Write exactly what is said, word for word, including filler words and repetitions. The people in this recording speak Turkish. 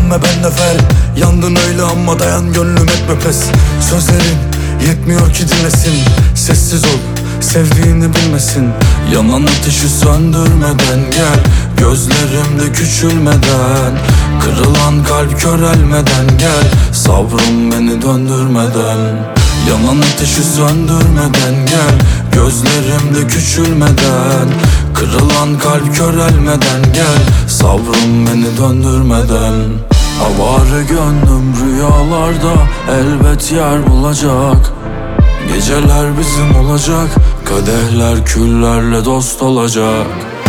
Direnme ben nefer. Yandın öyle ama dayan, gönlüm etme pes. Sözlerin yetmiyor ki dinlesin. Sessiz ol, sevdiğini bilmesin. Yanan ateşi söndürmeden gel, gözlerimde küçülmeden. Kırılan kalp körelmeden gel, sabrım beni döndürmeden. Yanan ateşi söndürmeden gel, gözlerimde küçülmeden. Kırılan kalp körelmeden gel, sabrım beni döndürmeden. Avare gönlüm rüyalarda elbet yer bulacak. Geceler bizim olacak, kadehler küllerle dost olacak.